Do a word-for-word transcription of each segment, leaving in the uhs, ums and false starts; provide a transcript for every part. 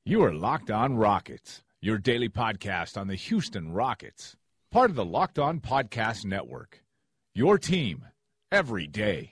You are Locked On Rockets, your daily podcast on the Houston Rockets. Part of the Locked On Podcast Network. Your team every day.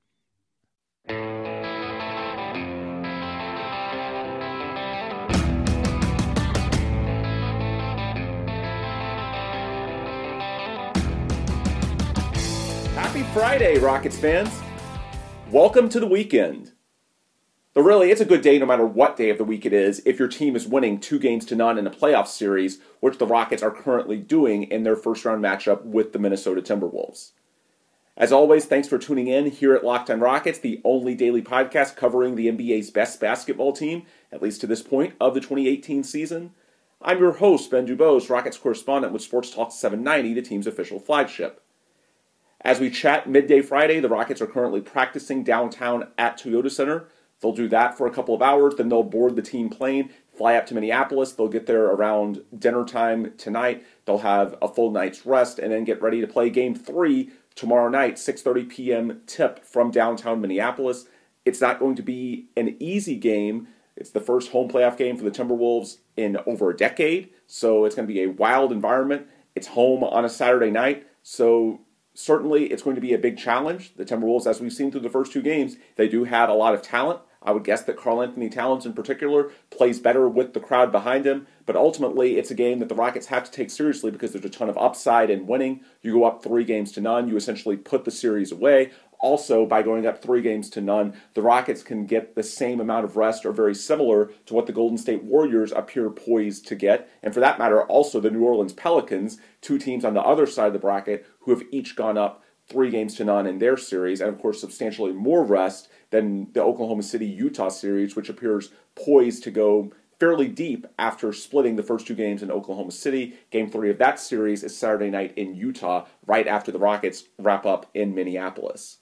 Happy Friday, Rockets fans. Welcome to the weekend. But really, it's a good day no matter what day of the week it is if your team is winning two games to none in a playoff series, which the Rockets are currently doing in their first-round matchup with the Minnesota Timberwolves. As always, thanks for tuning in here at Locked On Rockets, the only daily podcast covering the N B A's best basketball team, at least to this point, of the twenty eighteen season. I'm your host, Ben Dubose, Rockets correspondent with Sports Talk seven ninety, the team's official flagship. As we chat midday Friday, the Rockets are currently practicing downtown at Toyota Center. They'll do that for a couple of hours, then they'll board the team plane, fly up to Minneapolis. They'll get there around dinner time tonight. They'll have a full night's rest and then get ready to play Game three tomorrow night, six thirty p.m. tip from downtown Minneapolis. It's not going to be an easy game. It's the first home playoff game for the Timberwolves in over a decade, so it's going to be a wild environment. It's home on a Saturday night, so certainly it's going to be a big challenge. The Timberwolves, as we've seen through the first two games, they do have a lot of talent. I would guess that Karl-Anthony Towns in particular plays better with the crowd behind him, but ultimately it's a game that the Rockets have to take seriously because there's a ton of upside in winning. You go up three games to none, you essentially put the series away. Also, by going up three games to none, the Rockets can get the same amount of rest or very similar to what the Golden State Warriors appear poised to get. And for that matter, also the New Orleans Pelicans, two teams on the other side of the bracket who have each gone up three games to none in their series, and of course substantially more rest than the Oklahoma City-Utah series, which appears poised to go fairly deep after splitting the first two games in Oklahoma City. Game three of that series is Saturday night in Utah, right after the Rockets wrap up in Minneapolis.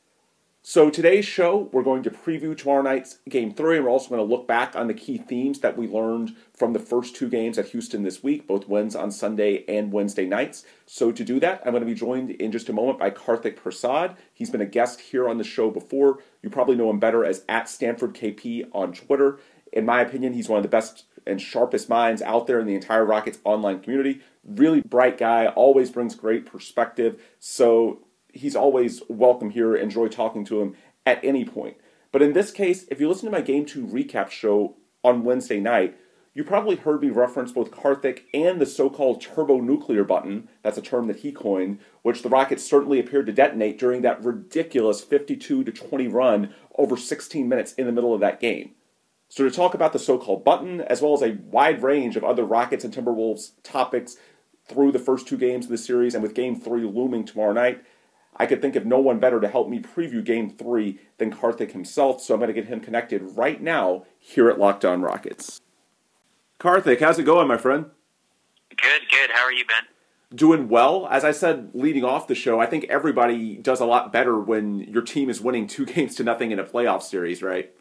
So today's show, we're going to preview tomorrow night's Game three, and we're also going to look back on the key themes that we learned from the first two games at Houston this week, both wins on Sunday and Wednesday nights. So to do that, I'm going to be joined in just a moment by Karthik Prasad. He's been a guest here on the show before. You probably know him better as at Stanford K P on Twitter. In my opinion, he's one of the best and sharpest minds out there in the entire Rockets online community. Really bright guy, always brings great perspective. So he's always welcome here. Enjoy talking to him at any point. But in this case, if you listen to my Game two recap show on Wednesday night, you probably heard me reference both Karthik and the so-called turbo-nuclear button, that's a term that he coined, which the Rockets certainly appeared to detonate during that ridiculous fifty-two to twenty run over sixteen minutes in the middle of that game. So to talk about the so-called button, as well as a wide range of other Rockets and Timberwolves topics through the first two games of the series, and with Game three looming tomorrow night, I could think of no one better to help me preview Game three than Karthik himself, so I'm going to get him connected right now here at Locked On Rockets. Karthik, how's it going, my friend? Good, good. How are you, Ben? Doing well. As I said leading off the show, I think everybody does a lot better when your team is winning two games to nothing in a playoff series, right?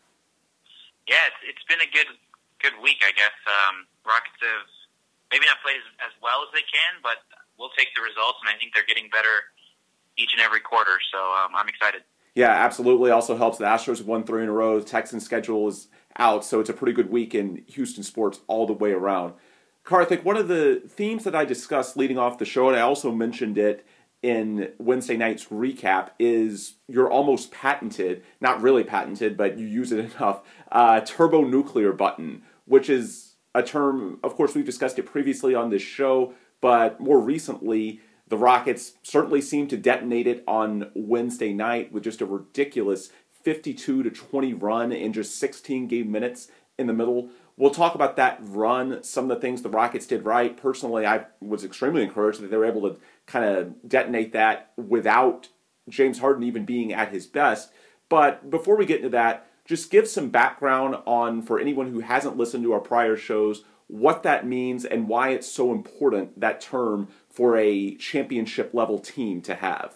Yeah, it's, it's been a good good week, I guess. Um, Rockets have maybe not played as, as well as they can, but we'll take the results, and I think they're getting better each and every quarter, so um, I'm excited. Yeah, absolutely. Also helps the Astros have won three in a row. The Texans' schedule is out, so it's a pretty good week in Houston sports all the way around. Karthik, one of the themes that I discussed leading off the show, and I also mentioned it in Wednesday night's recap, is your almost patented, not really patented, but you use it enough, uh, turbo-nuclear button, which is a term, of course, we've discussed it previously on this show, but more recently, the Rockets certainly seemed to detonate it on Wednesday night with just a ridiculous fifty-two to twenty run in just sixteen game minutes in the middle. We'll talk about that run, some of the things the Rockets did right. Personally, I was extremely encouraged that they were able to kind of detonate that without James Harden even being at his best. But before we get into that, just give some background on, for anyone who hasn't listened to our prior shows, what that means and why it's so important, that term, for a championship-level team to have.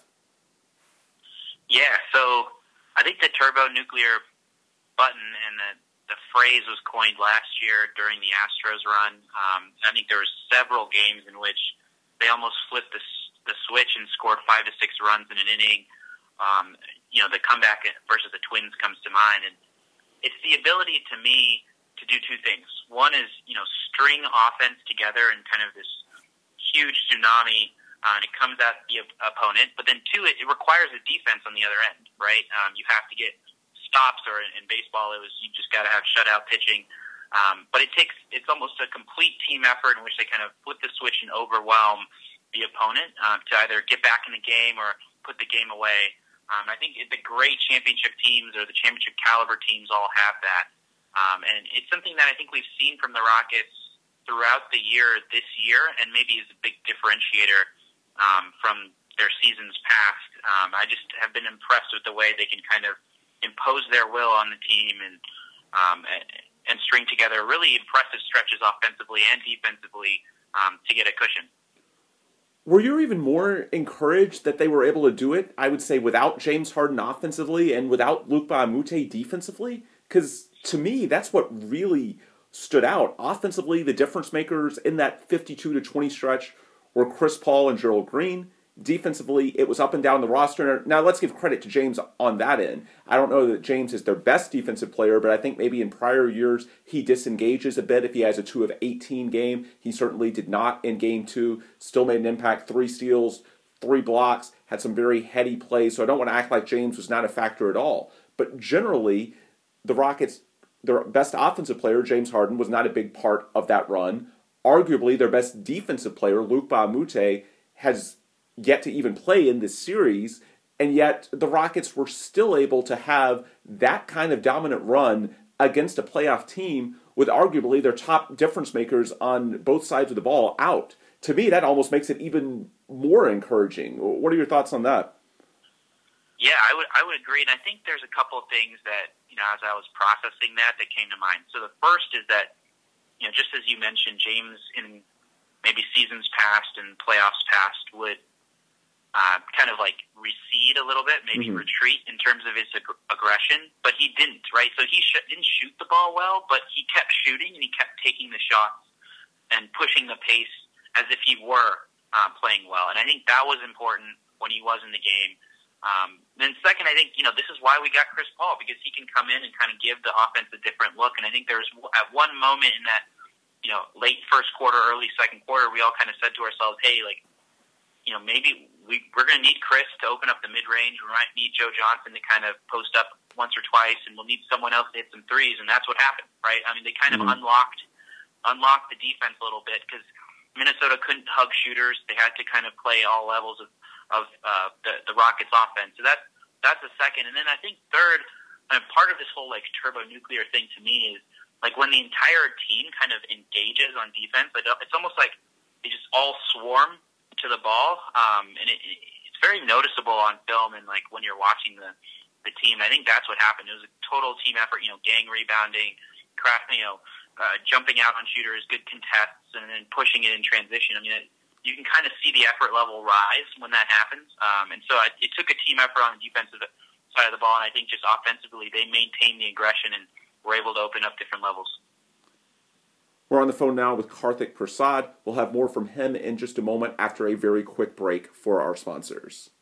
Yeah, so I think the turbo-nuclear button and the, the phrase was coined last year during the Astros run. Um, I think there were several games in which they almost flipped the, the switch and scored five to six runs in an inning. Um, you know, the comeback versus the Twins comes to mind. And it's the ability, to me, to do two things. One is, you know, string offense together in kind of this huge tsunami, uh, and it comes at the op- opponent. But then two, it, it requires a defense on the other end, right? Um, you have to get stops, or in, in baseball, it was you just got to have shutout pitching. Um, but it takes, it's almost a complete team effort in which they kind of flip the switch and overwhelm the opponent uh, to either get back in the game or put the game away. Um, I think the great championship teams or the championship caliber teams all have that. Um, and it's something that I think we've seen from the Rockets throughout the year this year, and maybe is a big differentiator um, from their seasons past. Um, I just have been impressed with the way they can kind of impose their will on the team and um, and string together really impressive stretches offensively and defensively um, to get a cushion. Were you even more encouraged that they were able to do it, I would say, without James Harden offensively and without Luc Mbah a Moute defensively? Because to me, that's what really stood out. Offensively, the difference makers in that fifty-two to twenty stretch were Chris Paul and Gerald Green. Defensively, it was up and down the roster. Now, let's give credit to James on that end. I don't know that James is their best defensive player, but I think maybe in prior years he disengages a bit if he has a two of eighteen game. He certainly did not in game two. Still made an impact, three steals, three blocks, had some very heady plays. So I don't want to act like James was not a factor at all. But generally, the Rockets, their best offensive player, James Harden, was not a big part of that run. Arguably, their best defensive player, Luc Mbah a Moute, has yet to even play in this series, and yet the Rockets were still able to have that kind of dominant run against a playoff team with arguably their top difference makers on both sides of the ball out. To me, that almost makes it even more encouraging. What are your thoughts on that? Yeah, I would I would agree, and I think there's a couple of things that, you know, as I was processing that, that came to mind. So the first is that, you know, just as you mentioned, James in maybe seasons past and playoffs past would Uh, kind of like recede a little bit, maybe mm-hmm. retreat in terms of his ag- aggression, but he didn't, right? So he sh- didn't shoot the ball well, but he kept shooting and he kept taking the shots and pushing the pace as if he were uh, playing well. And I think that was important when he was in the game. Um, then second, I think, you know, this is why we got Chris Paul, because he can come in and kind of give the offense a different look. And I think there was at one moment in that, you know, late first quarter, early second quarter, we all kind of said to ourselves, hey, like, you know, maybe we, we're going to need Chris to open up the mid-range. We might need Joe Johnson to kind of post up once or twice, and we'll need someone else to hit some threes, and that's what happened, right? I mean, they kind mm-hmm. of unlocked unlocked the defense a little bit because Minnesota couldn't hug shooters. They had to kind of play all levels of, of uh, the, the Rockets' offense. So that's, that's the second. And then I think third, and part of this whole, like, turbo-nuclear thing to me is, like, when the entire team kind of engages on defense, it's almost like they just all swarm to the ball, um, and it, it's very noticeable on film and like when you're watching the the team. I think that's what happened. It was a total team effort. You know, gang rebounding, craft, you know, uh, jumping out on shooters, good contests, and then pushing it in transition. I mean, it, you can kind of see the effort level rise when that happens. Um, and so it, it took a team effort on the defensive side of the ball, and I think just offensively they maintained the aggression and were able to open up different levels. We're on the phone now with Karthik Prasad. We'll have more from him in just a moment after a very quick break for our sponsors.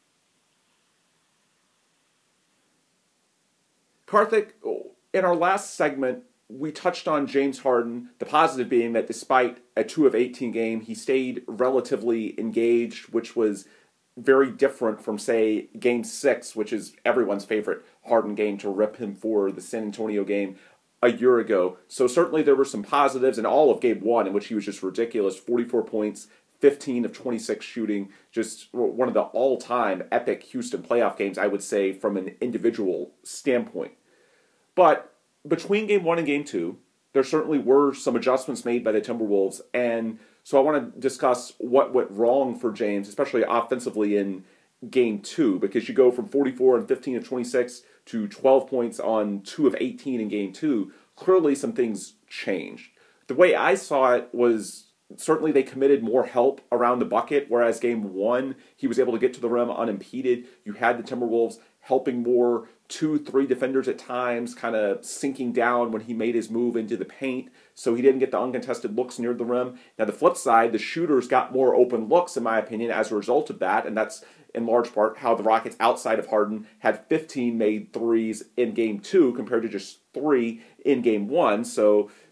Karthik, in our last segment, we touched on James Harden, the positive being that despite a two of eighteen game, he stayed relatively engaged, which was very different from, say, Game six, which is everyone's favorite Harden game to rip him for the San Antonio game a year ago. So certainly there were some positives in all of Game one, in which he was just ridiculous. forty-four points, fifteen of twenty-six shooting, just one of the all-time epic Houston playoff games, I would say, from an individual standpoint. But between Game one and Game two, there certainly were some adjustments made by the Timberwolves, and so I want to discuss what went wrong for James, especially offensively in Game two, because you go from forty-four and fifteen of twenty-six to twelve points on two of eighteen in Game two. Clearly some things changed. The way I saw it was certainly they committed more help around the bucket, whereas Game one, he was able to get to the rim unimpeded. You had the Timberwolves helping more, two, three defenders at times, kind of sinking down when he made his move into the paint, so he didn't get the uncontested looks near the rim. Now, the flip side, the shooters got more open looks, in my opinion, as a result of that, and that's in large part how the Rockets, outside of Harden, had fifteen made threes in Game two compared to just three in Game one. So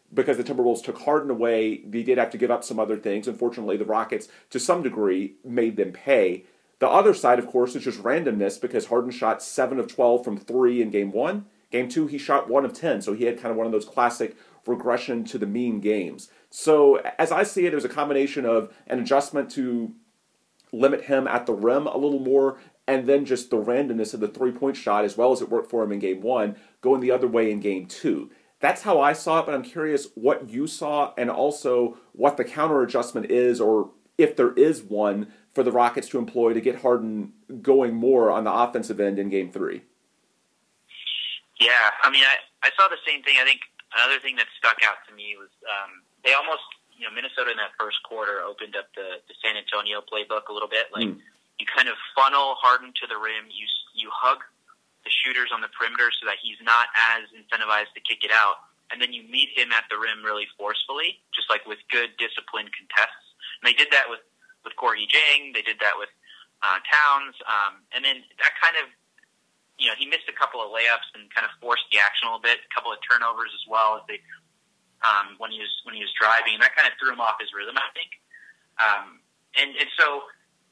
because the Timberwolves took Harden away, they did have to give up some other things. Unfortunately, the Rockets, to some degree, made them pay. The other side, of course, is just randomness because Harden shot seven of twelve from three in game one. Game two, he shot one of ten, so he had kind of one of those classic regression to the mean games. So as I see it, it was a combination of an adjustment to limit him at the rim a little more, and then just the randomness of the three-point shot, as well as it worked for him in game one, going the other way in game two. That's how I saw it, but I'm curious what you saw and also what the counter adjustment is, or if there is one, for the Rockets to employ to get Harden going more on the offensive end in game three. Yeah, I mean, I, I saw the same thing. I think another thing that stuck out to me was um, they almost, you know, Minnesota in that first quarter opened up the, the San Antonio playbook a little bit. Like, mm. you kind of funnel Harden to the rim, you you hug the shooters on the perimeter so that he's not as incentivized to kick it out, and then you meet him at the rim really forcefully, just like with good, disciplined contests. And they did that with, with Corey Jang, they did that with uh, Towns, um, and then that kind of, you know, he missed a couple of layups and kind of forced the action a little bit, a couple of turnovers as well as they um, when he was when he was driving, and that kind of threw him off his rhythm, I think. Um, and and so,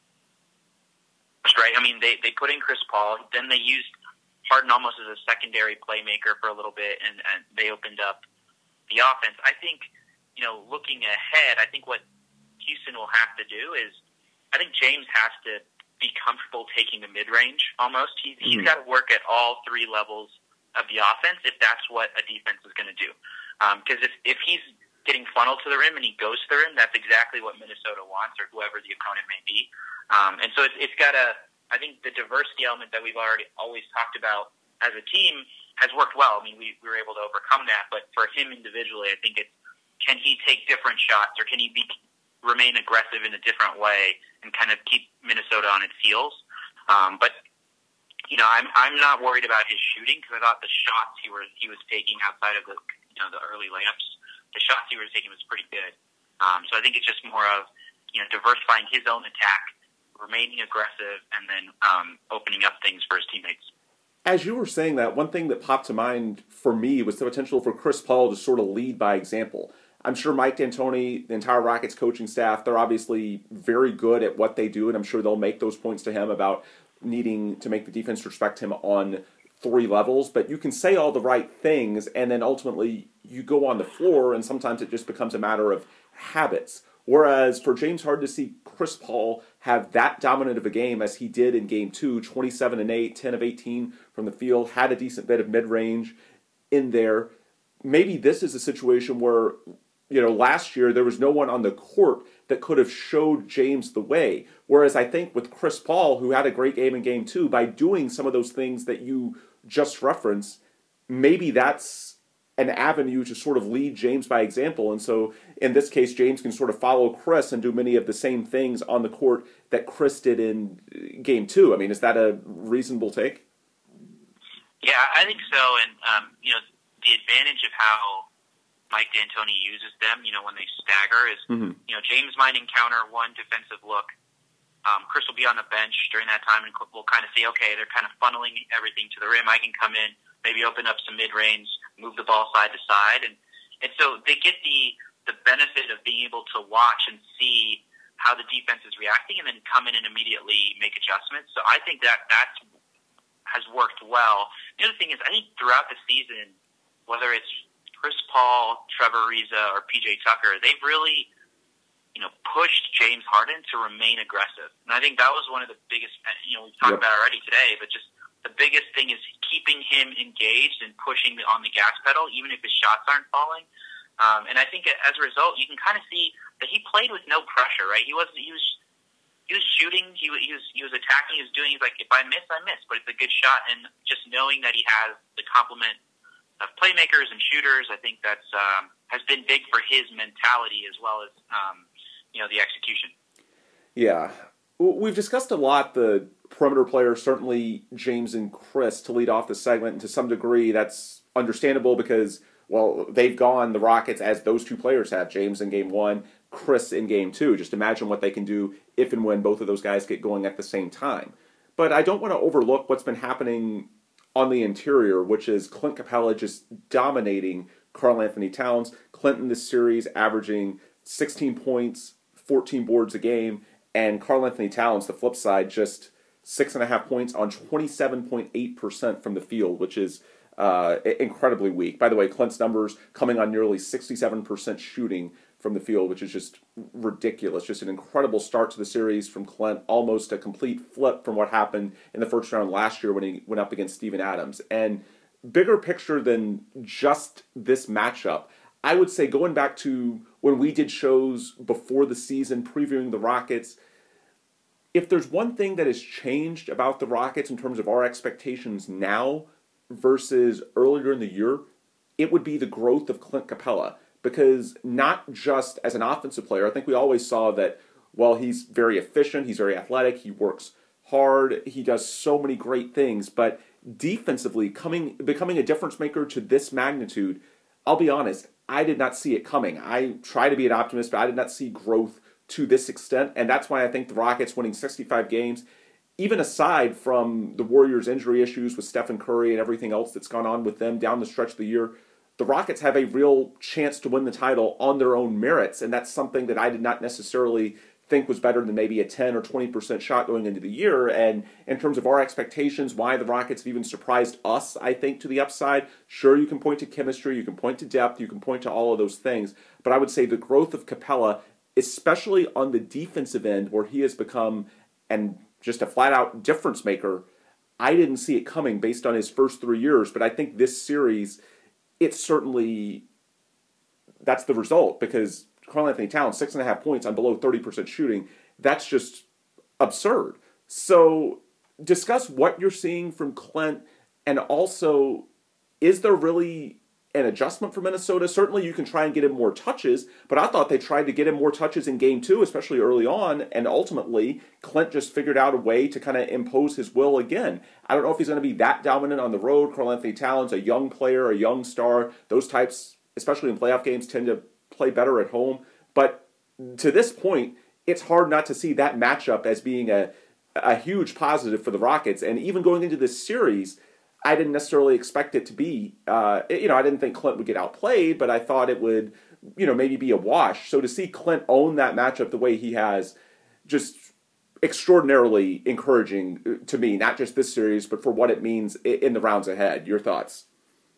right, I mean, they they put in Chris Paul, then they used Harden almost as a secondary playmaker for a little bit, and, and they opened up the offense. I think, you know, looking ahead, I think what Houston will have to do is, I think James has to be comfortable taking the mid-range almost. He's, mm-hmm. he's got to work at all three levels of the offense if that's what a defense is going to do. Because um, if, if he's getting funneled to the rim and he goes to the rim, that's exactly what Minnesota wants, or whoever the opponent may be. Um, and so it, it's got to, I think the diversity element that we've already always talked about as a team has worked well. I mean, we, we were able to overcome that, but for him individually, I think it's, can he take different shots, or can he be remain aggressive in a different way and kind of keep Minnesota on its heels? Um, but you know, I'm I'm not worried about his shooting, because I thought the shots he was he was taking outside of the you know the early layups, the shots he was taking was pretty good. Um, so I think it's just more of you know diversifying his own attack, remaining aggressive, and then um, opening up things for his teammates. As you were saying that, one thing that popped to mind for me was the potential for Chris Paul to sort of lead by example. I'm sure Mike D'Antoni, the entire Rockets coaching staff, they're obviously very good at what they do, and I'm sure they'll make those points to him about needing to make the defense respect him on three levels. But you can say all the right things, and then ultimately you go on the floor, and sometimes it just becomes a matter of habits. Whereas for James Harden to see Chris Paul have that dominant of a game as he did in game two, twenty-seven and eight, ten of eighteen from the field, had a decent bit of mid-range in there, maybe this is a situation where, you know, last year there was no one on the court that could have showed James the way. Whereas I think with Chris Paul, who had a great game in game two, by doing some of those things that you just referenced, maybe that's an avenue to sort of lead James by example. And so in this case, James can sort of follow Chris and do many of the same things on the court that Chris did in game two. I mean, is that a reasonable take? Yeah, I think so. And, um, you know, the advantage of how Mike D'Antoni uses them, you know, when they stagger is, mm-hmm. you know, James might encounter one defensive look. Um, Chris will be on the bench during that time, and we'll kind of see, okay, they're kind of funneling everything to the rim. I can come in, maybe open up some mid-range, move the ball side to side. And, and so they get the, the benefit of being able to watch and see how the defense is reacting and then come in and immediately make adjustments. So I think that that's, has worked well. The other thing is, I think throughout the season, whether it's Chris Paul, Trevor Ariza, or P J Tucker, they've really, you know, pushed James Harden to remain aggressive. And I think that was one of the biggest, you know, we've talked yep. about it already today, but just the biggest thing is keeping him engaged and pushing on the gas pedal, even if his shots aren't falling. Um, and I think as a result, you can kind of see that he played with no pressure, right? He wasn't, he was, he was shooting, he was, he was, he was attacking, he was doing, he's like, if I miss, I miss, but it's a good shot. And just knowing that he has the complement of playmakers and shooters, I think that's, um, has been big for his mentality as well as, um, you know, the execution. Yeah. We've discussed a lot the perimeter players, certainly James and Chris, to lead off the segment. And to some degree, that's understandable because, well, they've gone, the Rockets, as those two players have, James in game one, Chris in game two. Just imagine what they can do if and when both of those guys get going at the same time. But I don't want to overlook what's been happening on the interior, which is Clint Capella just dominating Karl Anthony Towns. Clint in this series averaging sixteen points, fourteen boards a game, and Karl-Anthony Towns, the flip side, just six and a half points on twenty-seven point eight percent from the field, which is uh, incredibly weak. By the way, Clint's numbers coming on nearly sixty-seven percent shooting from the field, which is just ridiculous. Just an incredible start to the series from Clint, almost a complete flip from what happened in the first round last year when he went up against Steven Adams. And bigger picture than just this matchup, I would say going back to when we did shows before the season previewing the Rockets, if there's one thing that has changed about the Rockets in terms of our expectations now versus earlier in the year, it would be the growth of Clint Capella. Because not just as an offensive player, I think we always saw that, well, he's very efficient, he's very athletic, he works hard, he does so many great things, but defensively, coming becoming a difference maker to this magnitude, I'll be honest, I did not see it coming. I try to be an optimist, but I did not see growth to this extent, and that's why I think the Rockets winning sixty-five games, even aside from the Warriors' injury issues with Stephen Curry and everything else that's gone on with them down the stretch of the year, the Rockets have a real chance to win the title on their own merits, and that's something that I did not necessarily think was better than maybe a ten or twenty percent shot going into the year. And in terms of our expectations, why the Rockets have even surprised us, I think, to the upside, sure, you can point to chemistry, you can point to depth, you can point to all of those things, but I would say the growth of Capella, especially on the defensive end where he has become and just a flat-out difference maker, I didn't see it coming based on his first three years, but I think this series, it's certainly, that's the result, because Karl-Anthony Towns, six and a half points on below thirty percent shooting, that's just absurd. So discuss what you're seeing from Clint, and also, is there really an adjustment for Minnesota? Certainly you can try and get him more touches, but I thought they tried to get him more touches in game two, especially early on, and ultimately Clint just figured out a way to kind of impose his will again. I don't know if he's going to be that dominant on the road. Karl-Anthony Towns, a young player, a young star, those types, especially in playoff games, tend to play better at home. But to this point, it's hard not to see that matchup as being a, a huge positive for the Rockets. And even going into this series, I didn't necessarily expect it to be, uh, you know, I didn't think Clint would get outplayed, but I thought it would, you know, maybe be a wash. So to see Clint own that matchup the way he has, just extraordinarily encouraging to me, not just this series, but for what it means in the rounds ahead. Your thoughts?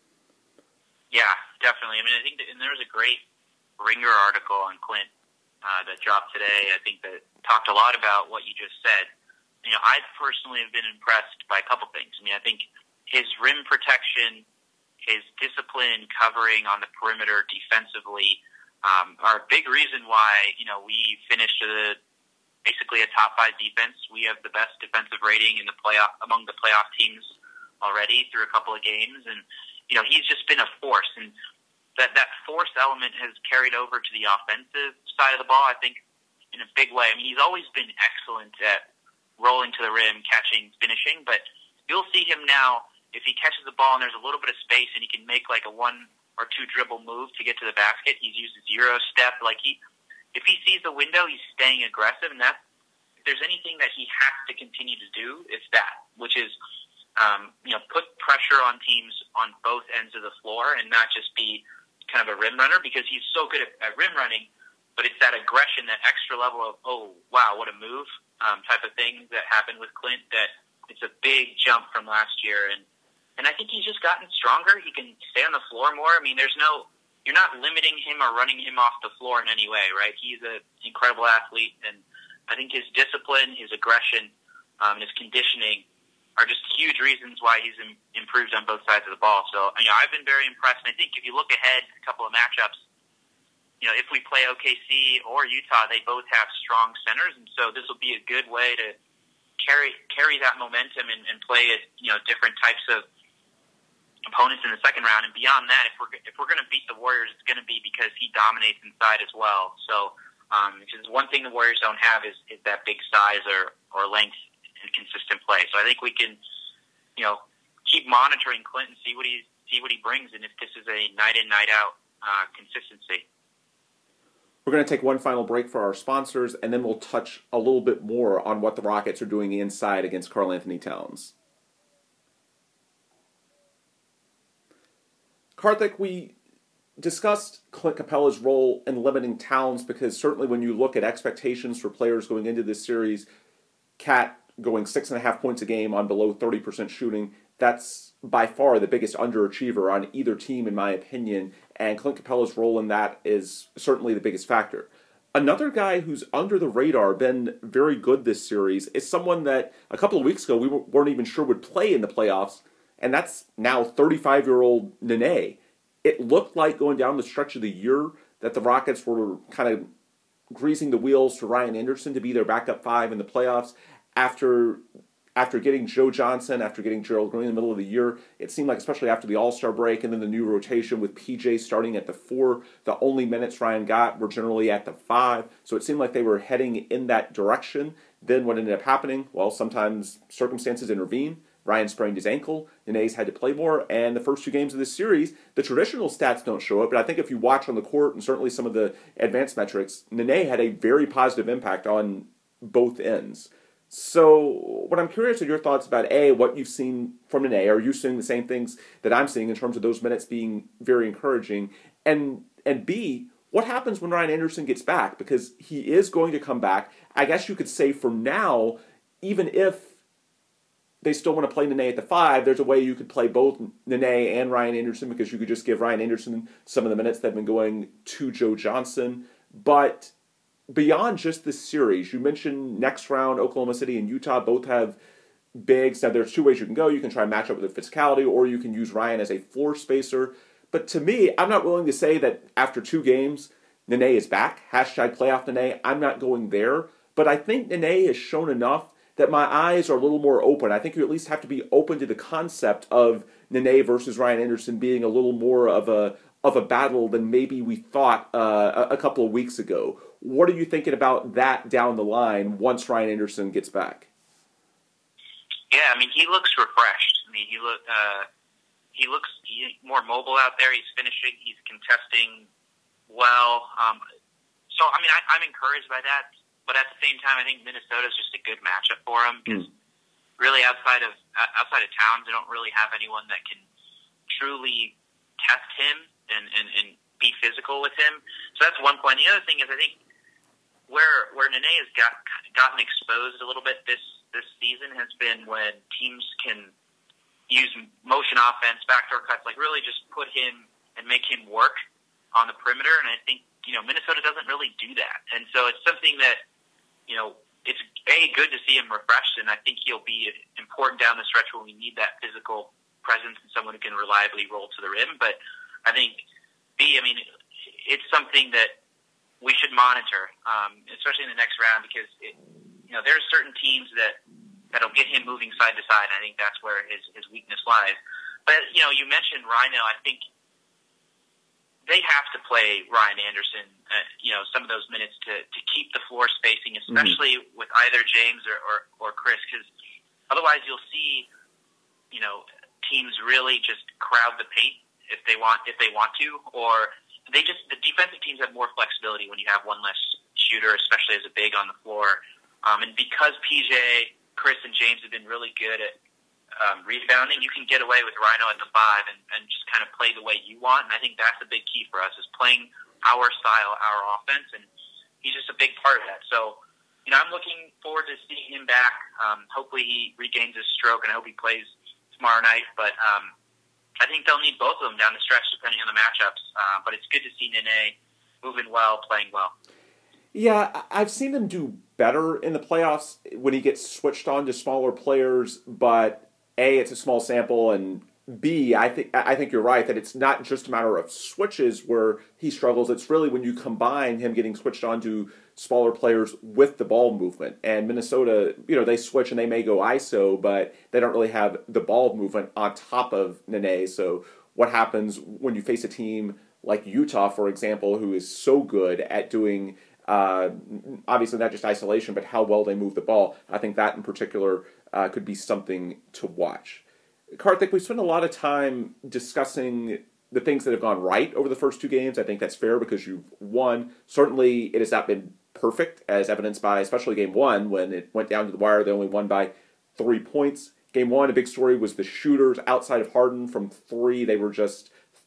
Yeah, definitely. I mean, I think that, and there was a great Ringer article on Clint uh, that dropped today, I think, that talked a lot about what you just said. You know, I personally have been impressed by a couple things. I mean, I think his rim protection, his discipline covering on the perimeter defensively um, are a big reason why, you know, we finished a, basically a top five defense. We have the best defensive rating in the playoff among the playoff teams already through a couple of games. And, you know, he's just been a force. And that, that force element has carried over to the offensive side of the ball, I think, in a big way. I mean, he's always been excellent at rolling to the rim, catching, finishing, but you'll see him now, if he catches the ball and there's a little bit of space and he can make like a one or two dribble move to get to the basket, he's used a zero step. Like he, if he sees the window, he's staying aggressive, and that's, if there's anything that he has to continue to do, it's that, which is, um, you know, put pressure on teams on both ends of the floor and not just be kind of a rim runner, because he's so good at, at rim running, but it's that aggression, that extra level of, oh, wow, what a move um, type of thing that happened with Clint, that it's a big jump from last year. And, and I think he's just gotten stronger. He can stay on the floor more. I mean, there's no, you're not limiting him or running him off the floor in any way, right? He's an incredible athlete, and I think his discipline, his aggression, um, his conditioning are just huge reasons why he's im- improved on both sides of the ball. So, you know, I've been very impressed. And I think if you look ahead a couple of matchups, you know, if we play O K C or Utah, they both have strong centers, and so this will be a good way to carry carry that momentum and, and play at, you know, different types of opponents in the second round. And beyond that, if we're if we're going to beat the Warriors, it's going to be because he dominates inside as well. So, um, which is one thing the Warriors don't have is, is that big size or or length and consistent play. So I think we can, you know, keep monitoring Clint and see what he see what he brings, and if this is a night in, night out uh, consistency. We're going to take one final break for our sponsors, and then we'll touch a little bit more on what the Rockets are doing inside against Karl-Anthony Towns. Karthik, we discussed Clint Capella's role in limiting Towns, because certainly when you look at expectations for players going into this series, Cat going six and a half points a game on below thirty percent shooting, that's by far the biggest underachiever on either team, in my opinion, and Clint Capella's role in that is certainly the biggest factor. Another guy who's under the radar, been very good this series, is someone that a couple of weeks ago we weren't even sure would play in the playoffs, and that's now thirty-five-year-old Nene. It looked like going down the stretch of the year that the Rockets were kind of greasing the wheels for Ryan Anderson to be their backup five in the playoffs. After after getting Joe Johnson, after getting Gerald Green in the middle of the year, it seemed like, especially after the All-Star break and then the new rotation with P J starting at the four, the only minutes Ryan got were generally at the five. So it seemed like they were heading in that direction. Then what ended up happening? Well, sometimes circumstances intervene. Ryan sprained his ankle. Nene's had to play more. And the first two games of this series, the traditional stats don't show it, but I think if you watch on the court and certainly some of the advanced metrics, Nene had a very positive impact on both ends. So what I'm curious of your thoughts about, A, what you've seen from Nene. Are you seeing the same things that I'm seeing in terms of those minutes being very encouraging? And and B, what happens when Ryan Anderson gets back? Because he is going to come back. I guess you could say for now, even if they still want to play Nene at the five, there's a way you could play both Nene and Ryan Anderson, because you could just give Ryan Anderson some of the minutes that have been going to Joe Johnson. But beyond just this series, you mentioned next round, Oklahoma City and Utah both have bigs. Now, there's two ways you can go. You can try and match up with the physicality, or you can use Ryan as a floor spacer. But to me, I'm not willing to say that after two games, Nene is back. Hashtag playoff Nene. I'm not going there. But I think Nene has shown enough that my eyes are a little more open. I think you at least have to be open to the concept of Nene versus Ryan Anderson being a little more of a of a battle than maybe we thought uh, a, a couple of weeks ago. What are you thinking about that down the line once Ryan Anderson gets back? Yeah, I mean, he looks refreshed. I mean, he look uh, he looks more mobile out there. He's finishing. He's contesting well. Um, so, I mean, I, I'm encouraged by that. But at the same time, I think Minnesota's just a good matchup for him, because mm. really outside of outside of Towns, they don't really have anyone that can truly test him and, and, and be physical with him. So that's one point. The other thing is, I think where where Nene has got gotten exposed a little bit this this season has been when teams can use motion offense, backdoor cuts, like really just put him and make him work on the perimeter. And I think, you know, Minnesota doesn't really do that. And so it's something that, you know, it's A, good to see him refreshed, and I think he'll be important down the stretch when we need that physical presence and someone who can reliably roll to the rim. But I think, B, I mean, it's something that we should monitor, um, especially in the next round, because, it, you know, there's certain teams that, that'll get him moving side to side. I think that's where his, his weakness lies. But, you know, you mentioned Rhino. I think they have to play Ryan Anderson, uh, you know, some of those minutes to, to keep the floor spacing, especially mm-hmm. with either James or, or, or Chris, because otherwise you'll see, you know, teams really just crowd the paint if they want if they want to, or they just the defensive teams have more flexibility when you have one less shooter, especially as a big on the floor. Um, and because P J, Chris, and James have been really good at Um, rebounding, you can get away with Rhino at the five and, and just kind of play the way you want. And I think that's a big key for us, is playing our style, our offense, and he's just a big part of that. So, you know, I'm looking forward to seeing him back. Um, hopefully he regains his stroke, and I hope he plays tomorrow night. But um, I think they'll need both of them down the stretch, depending on the matchups. Uh, but it's good to see Nene moving well, playing well. Yeah, I've seen him do better in the playoffs when he gets switched on to smaller players, but A, it's a small sample, and B, I think I think you're right that it's not just a matter of switches where he struggles. It's really when you combine him getting switched on to smaller players with the ball movement. And Minnesota, you know, they switch and they may go I S O, but they don't really have the ball movement on top of Nene. So what happens when you face a team like Utah, for example, who is so good at doing uh, obviously not just isolation, but how well they move the ball? I think that in particular uh, could be something to watch. Karthik, we spent a lot of time discussing the things that have gone right over the first two games. I think that's fair because you've won. Certainly, it has not been perfect, as evidenced by especially game one, when it went down to the wire. They only won by three points. Game one, a big story was the shooters outside of Harden from three. They were just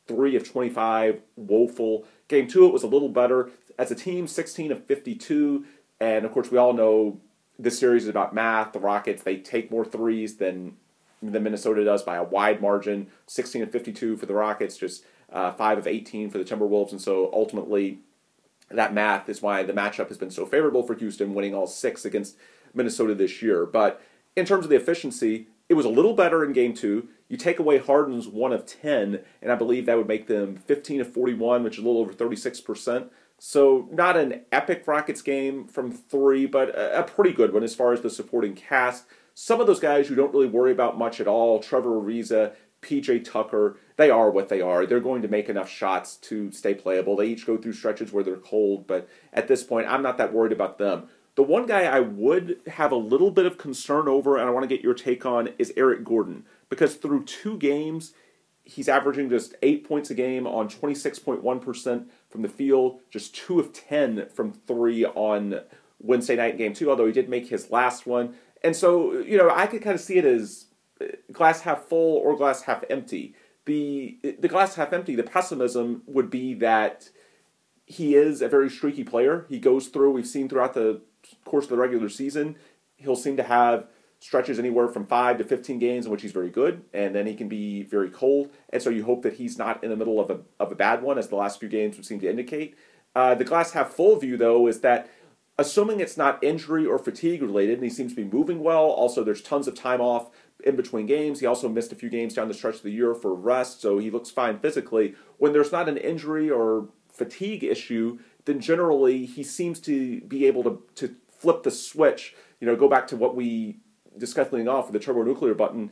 three of twenty-five, woeful. Game two, it was a little better. As a team, sixteen of fifty-two, and of course we all know this series is about math. The Rockets, they take more threes than, than Minnesota does by a wide margin. sixteen of fifty-two for the Rockets, just uh, five of eighteen for the Timberwolves, and so ultimately that math is why the matchup has been so favorable for Houston, winning all six against Minnesota this year. But in terms of the efficiency, it was a little better in game two. You take away Harden's one of ten, and I believe that would make them fifteen of forty-one, which is a little over thirty-six percent. So not an epic Rockets game from three, but a, a pretty good one as far as the supporting cast. Some of those guys you don't really worry about much at all, Trevor Ariza, P J Tucker, they are what they are. They're going to make enough shots to stay playable. They each go through stretches where they're cold, but at this point, I'm not that worried about them. The one guy I would have a little bit of concern over, and I want to get your take on, is Eric Gordon. Because through two games, he's averaging just eight points a game on twenty-six point one percent from the field, just two of ten from three on Wednesday night in game two, although he did make his last one. And so, you know, I could kind of see it as glass half full or glass half empty. The the glass half empty, the pessimism would be that he is a very streaky player. He goes through, we've seen throughout the course of the regular season, he'll seem to have stretches anywhere from five to fifteen games in which he's very good, and then he can be very cold. And so you hope that he's not in the middle of a of a bad one, as the last few games would seem to indicate. Uh, the glass half full view, though, is that assuming it's not injury or fatigue related, and he seems to be moving well, also there's tons of time off in between games. He also missed a few games down the stretch of the year for rest, so he looks fine physically. When there's not an injury or fatigue issue, then generally he seems to be able to, to flip the switch, you know, go back to what we discussed leading off with the turbonuclear button.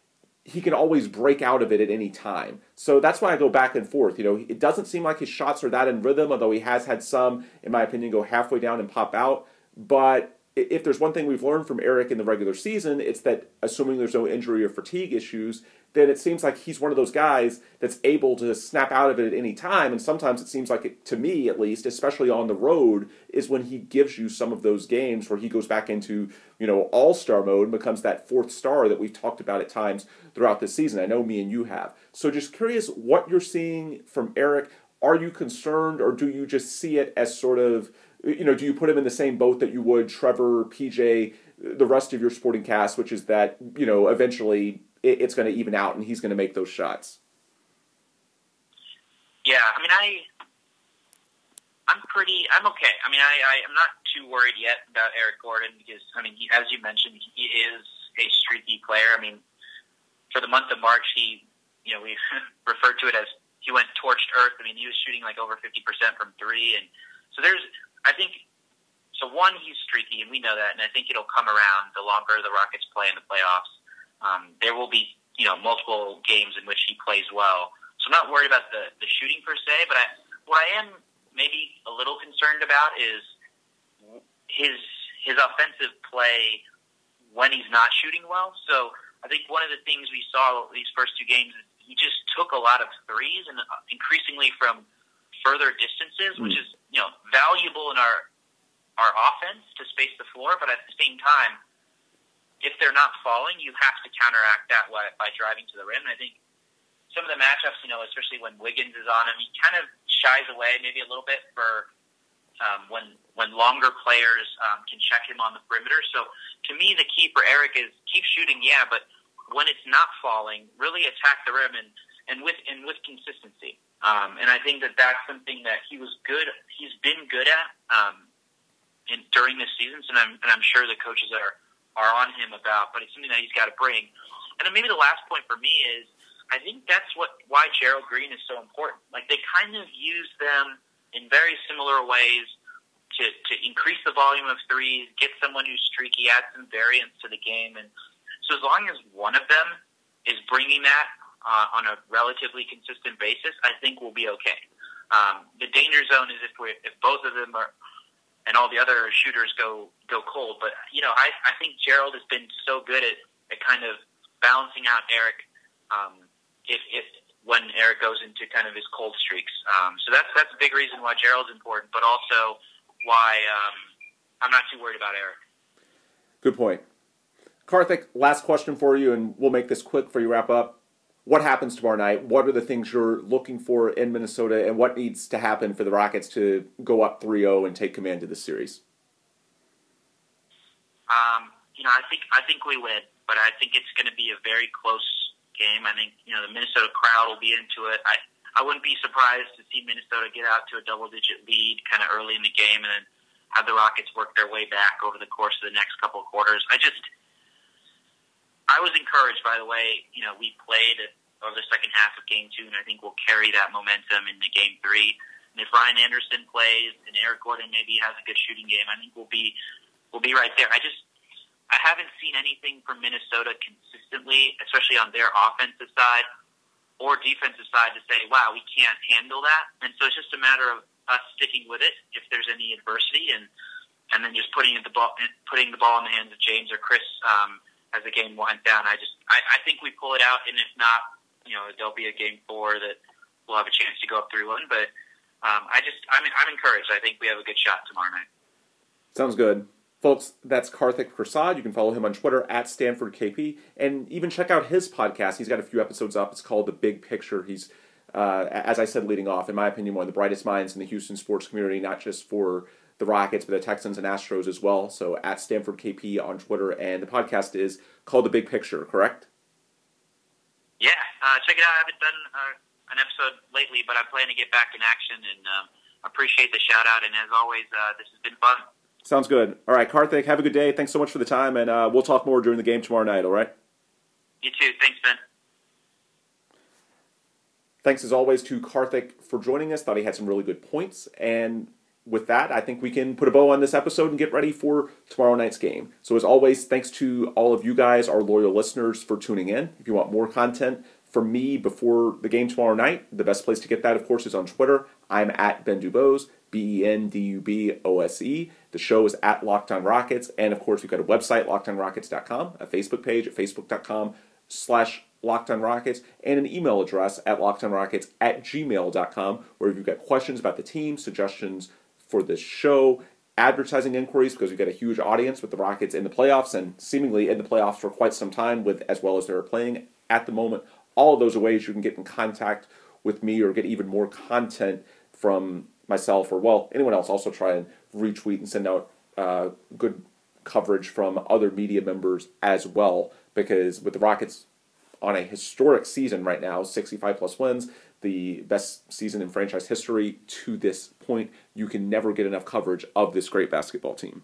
He can always break out of it at any time. So that's why I go back and forth. You know, it doesn't seem like his shots are that in rhythm, although he has had some, in my opinion, go halfway down and pop out. But if there's one thing we've learned from Eric in the regular season, it's that assuming there's no injury or fatigue issues, then it seems like he's one of those guys that's able to snap out of it at any time. And sometimes it seems like, it, to me at least, especially on the road, is when he gives you some of those games where he goes back into, you know, all-star mode and becomes that fourth star that we've talked about at times throughout this season. I know me and you have. So just curious what you're seeing from Eric. Are you concerned, or do you just see it as sort of, you know, do you put him in the same boat that you would Trevor, P J, the rest of your supporting cast, which is that, you know, eventually it's going to even out and he's going to make those shots? Yeah, I mean, I, I'm pretty, I'm okay. I mean, I, I, I'm not too worried yet about Eric Gordon because, I mean, he, as you mentioned, he is a streaky player. I mean, for the month of March, he, you know, we referred to it as he went torched earth. I mean, he was shooting like over fifty percent from three. And so there's, I think, so one, he's streaky, and we know that, and I think it'll come around the longer the Rockets play in the playoffs. Um, there will be, you know, multiple games in which he plays well. So I'm not worried about the, the shooting per se, but I, what I am maybe a little concerned about is his his offensive play when he's not shooting well. So I think one of the things we saw these first two games is he just took a lot of threes, and increasingly from further distances, mm. which is, you know, valuable in our our offense to space the floor, but at the same time, if they're not falling, you have to counteract that by, by driving to the rim. And I think some of the matchups, you know, especially when Wiggins is on him, he kind of shies away maybe a little bit for um, when when longer players um, can check him on the perimeter. So to me, the key for Eric is keep shooting, yeah, but when it's not falling, really attack the rim and, and with and with consistency. Um, and I think that that's something that he was good. He's been good at um, in, during this season, and I'm and I'm sure the coaches are are on him about. But it's something that he's got to bring. And then maybe the last point for me is I think that's what why Gerald Green is so important. Like they kind of use them in very similar ways to to increase the volume of threes, get someone who's streaky, add some variance to the game, and so as long as one of them is bringing that uh, on a relatively consistent basis, I think we'll be okay. Um, the danger zone is if we if both of them are, and all the other shooters go go cold. But you know, I I think Gerald has been so good at, at kind of balancing out Eric. Um, if if when Eric goes into kind of his cold streaks, um, so that's that's a big reason why Gerald's important, but also why um, I'm not too worried about Eric. Good point. Karthik, last question for you, and we'll make this quick before you wrap up. what happens tomorrow night? What are the things you're looking for in Minnesota, and what needs to happen for the Rockets to go up three oh and take command of the series? Um, you know, I think I think we win, but I think it's going to be a very close game. I think, you know, the Minnesota crowd will be into it. I I wouldn't be surprised to see Minnesota get out to a double-digit lead kind of early in the game and then have the Rockets work their way back over the course of the next couple of quarters. I just I was encouraged by the way, you know, we played over the second half of game two, and I think we'll carry that momentum into game three. And if Ryan Anderson plays and Eric Gordon maybe has a good shooting game, I think we'll be we'll be right there. I just I haven't seen anything from Minnesota consistently, especially on their offensive side or defensive side, to say, wow, we can't handle that. And so it's just a matter of us sticking with it if there's any adversity, and and then just putting the ball putting the ball in the hands of James or Chris um, as the game winds down. I just I, I think we pull it out, and if not, you know, there'll be a game four that we'll have a chance to go up three one. But um, I just I'm I'm encouraged. I think we have a good shot tomorrow night. Sounds good. Folks, that's Karthik Prasad. You can follow him on Twitter at Stanford K P, and even check out his podcast. He's got a few episodes up. It's called The Big Picture. He's, uh, as I said leading off, in my opinion, one of the brightest minds in the Houston sports community, not just for the Rockets, but the Texans and Astros as well. So at Stanford K P on Twitter, and the podcast is called The Big Picture, correct? Yeah, uh, check it out. I haven't done uh, an episode lately, but I'm planning to get back in action, and um, appreciate the shout-out. And as always, uh, this has been fun. Sounds good. All right, Karthik, have a good day. Thanks so much for the time, and uh, we'll talk more during the game tomorrow night, all right? You too. Thanks, Ben. Thanks, as always, to Karthik for joining us. Thought he had some really good points. And with that, I think we can put a bow on this episode and get ready for tomorrow night's game. So as always, thanks to all of you guys, our loyal listeners, for tuning in. If you want more content from me before the game tomorrow night, the best place to get that, of course, is on Twitter. I'm at Ben Dubose, B E N D U B O S E. The show is at Locked On Rockets. And, of course, we've got a website, locked on rockets dot com, a Facebook page at facebook.com slash Locked On Rockets, and an email address at lockedonrockets at gmail dot com, where if you've got questions about the team, suggestions for this show, advertising inquiries, because we've got a huge audience with the Rockets in the playoffs and seemingly in the playoffs for quite some time, with as well as they're playing at the moment. All of those are ways you can get in contact with me or get even more content from myself, or, well, anyone else. Also try and retweet and send out uh, good coverage from other media members as well, because with the Rockets on a historic season right now, sixty-five plus wins, the best season in franchise history to this point, you can never get enough coverage of this great basketball team.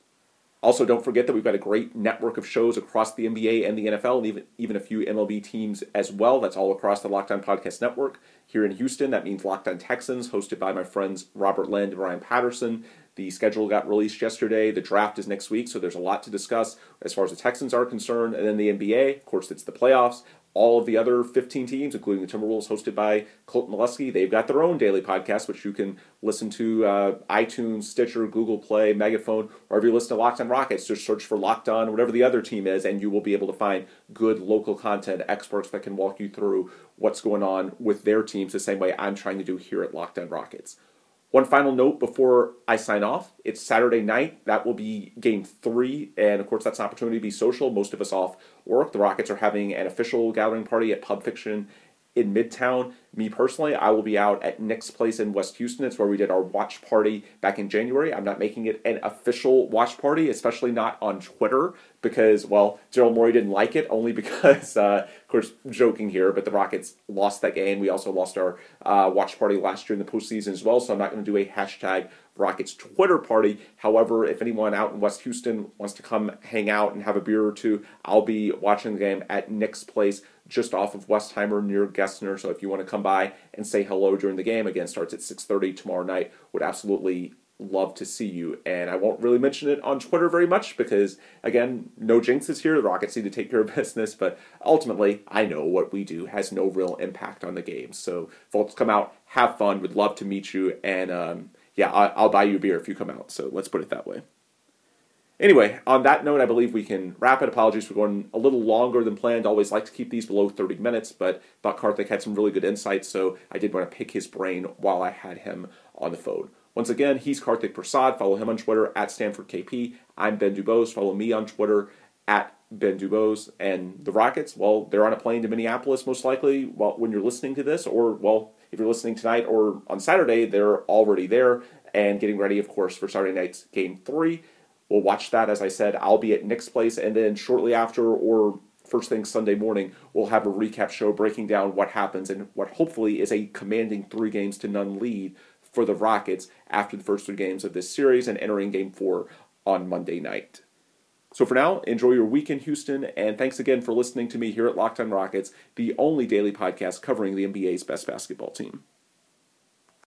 Also, don't forget that we've got a great network of shows across the N B A and the N F L, and even, even a few M L B teams as well. That's all across the Locked On Podcast Network. Here in Houston, that means Locked On Texans, hosted by my friends Robert Lind and Ryan Patterson. The schedule got released yesterday. The draft is next week, so there's a lot to discuss as far as the Texans are concerned. And then the N B A, of course, it's the playoffs. All of the other fifteen teams, including the Timberwolves, hosted by Colt Molesky, they've got their own daily podcast, which you can listen to uh, iTunes, Stitcher, Google Play, Megaphone, wherever you listen to Locked On Rockets. Just search for Locked On, whatever the other team is, and you will be able to find good local content, experts that can walk you through what's going on with their teams the same way I'm trying to do here at Locked On Rockets. One final note before I sign off. It's Saturday night. That will be game three. And, of course, that's an opportunity to be social. Most of us off work. The Rockets are having an official gathering party at Pub Fiction in Midtown. Me personally, I will be out at Nick's Place in West Houston. It's where we did our watch party back in January. I'm not making it an official watch party, especially not on Twitter, because, well, Daryl Morey didn't like it, only because, uh, of course, joking here, but the Rockets lost that game. We also lost our uh, watch party last year in the postseason as well, so I'm not going to do a hashtag Rockets Twitter party. However, if anyone out in West Houston wants to come hang out and have a beer or two, I'll be watching the game at Nick's Place just off of Westheimer near Gessner. So if you want to come by and say hello during the game, again, starts at six thirty tomorrow night. Would absolutely love to see you. And I won't really mention it on Twitter very much because, again, no jinxes here. The Rockets need to take care of business. But ultimately, I know what we do has no real impact on the game. So folks, come out, have fun. Would love to meet you. And, um, yeah, I'll buy you a beer if you come out. So let's put it that way. Anyway, on that note, I believe we can wrap it. Apologies for going a little longer than planned. Always like to keep these below thirty minutes, but thought Karthik had some really good insights, so I did want to pick his brain while I had him on the phone. Once again, he's Karthik Prasad. Follow him on Twitter, at Stanford K P. I'm Ben Dubose. Follow me on Twitter, at Ben Dubose and the Rockets, well, they're on a plane to Minneapolis most likely well, when you're listening to this, or, well, if you're listening tonight or on Saturday, they're already there and getting ready, of course, for Saturday night's Game three. We'll watch that, as I said. I'll be at Nick's place, and then shortly after, or first thing Sunday morning, we'll have a recap show breaking down what happens and what hopefully is a commanding three games to none lead for the Rockets after the first three games of this series and entering Game four on Monday night. So for now, enjoy your week in Houston, and thanks again for listening to me here at Locked On Rockets, the only daily podcast covering the N B A's best basketball team.